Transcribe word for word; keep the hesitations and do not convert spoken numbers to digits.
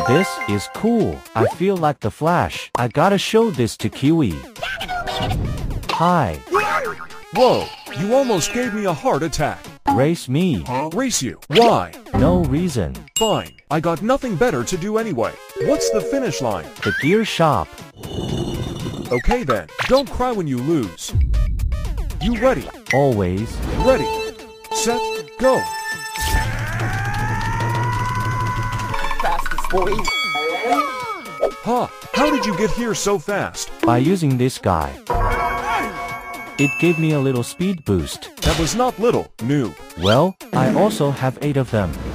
This is cool. I feel like the Flash. I gotta show this to Kiwi. Hi. Whoa, you almost gave me a heart attack. Race me. Race you? Why? No reason. Fine, I got nothing better to do anyway. What's the finish line? The gear shop. Okay then, don't cry when you lose. You ready? Always. Ready, set, go. Fastest boy. Huh, how did you get here so fast? By using this guy. It gave me a little speed boost. That was not little, noob. Well, I also have eight of them.